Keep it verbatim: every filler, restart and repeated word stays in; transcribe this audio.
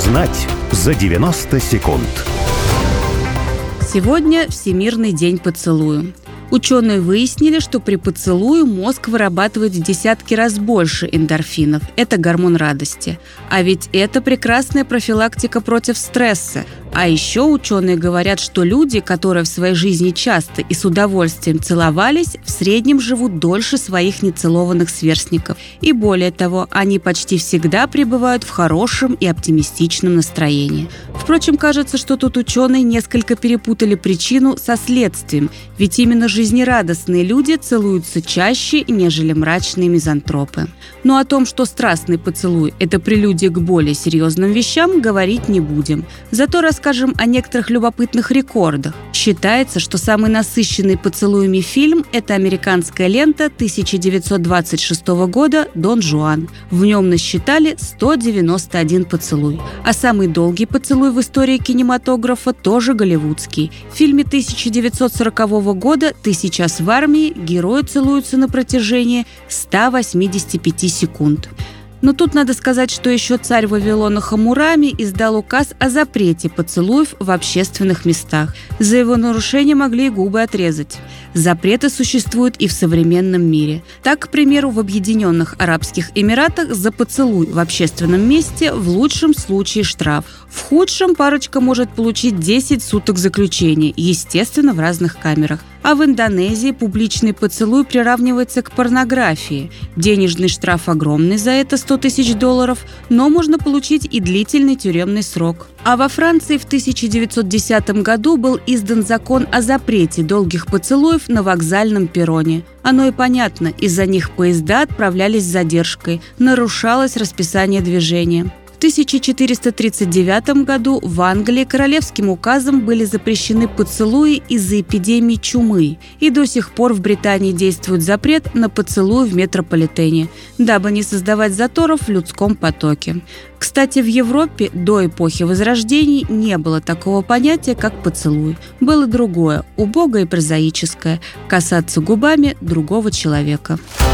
Узнать за девяносто секунд. Сегодня Всемирный день поцелуя. Ученые выяснили, что при поцелуе мозг вырабатывает в десятки раз больше эндорфинов. Это гормон радости. А ведь это прекрасная профилактика против стресса. А еще ученые говорят, что люди, которые в своей жизни часто и с удовольствием целовались, в среднем живут дольше своих нецелованных сверстников. И более того, они почти всегда пребывают в хорошем и оптимистичном настроении. Впрочем, кажется, что тут ученые несколько перепутали причину со следствием, ведь именно жизнерадостные люди целуются чаще, нежели мрачные мизантропы. Но о том, что страстный поцелуй – это прелюдия к более серьезным вещам, говорить не будем. Зато расскажем о некоторых любопытных рекордах. Считается, что самый насыщенный поцелуями фильм – это американская лента тысяча девятьсот двадцать шестого года «Дон Жуан». В нем насчитали сто девяносто один поцелуй. А самый долгий поцелуй в истории кинематографа тоже голливудский. В фильме тысяча девятьсот сорокового года «Ты сейчас в армии» герои целуются на протяжении ста восьмидесяти пяти секунд. Но тут надо сказать, что еще царь Вавилона Хаммурами издал указ о запрете поцелуев в общественных местах. За его нарушение могли и губы отрезать. Запреты существуют и в современном мире. Так, к примеру, в Объединенных Арабских Эмиратах за поцелуй в общественном месте в лучшем случае штраф. В худшем парочка может получить десять суток заключения, естественно, в разных камерах. А в Индонезии публичный поцелуй приравнивается к порнографии. Денежный штраф огромный за это – сто тысяч долларов, но можно получить и длительный тюремный срок. А во Франции в тысяча девятьсот десятом году был издан закон о запрете долгих поцелуев на вокзальном перроне. Оно и понятно, из-за них поезда отправлялись с задержкой, нарушалось расписание движения. В тысяча четыреста тридцать девятом году в Англии королевским указом были запрещены поцелуи из-за эпидемии чумы, и до сих пор в Британии действует запрет на поцелуи в метрополитене, дабы не создавать заторов в людском потоке. Кстати, в Европе до эпохи Возрождений не было такого понятия, как поцелуй. Было другое, убогое и прозаическое – касаться губами другого человека.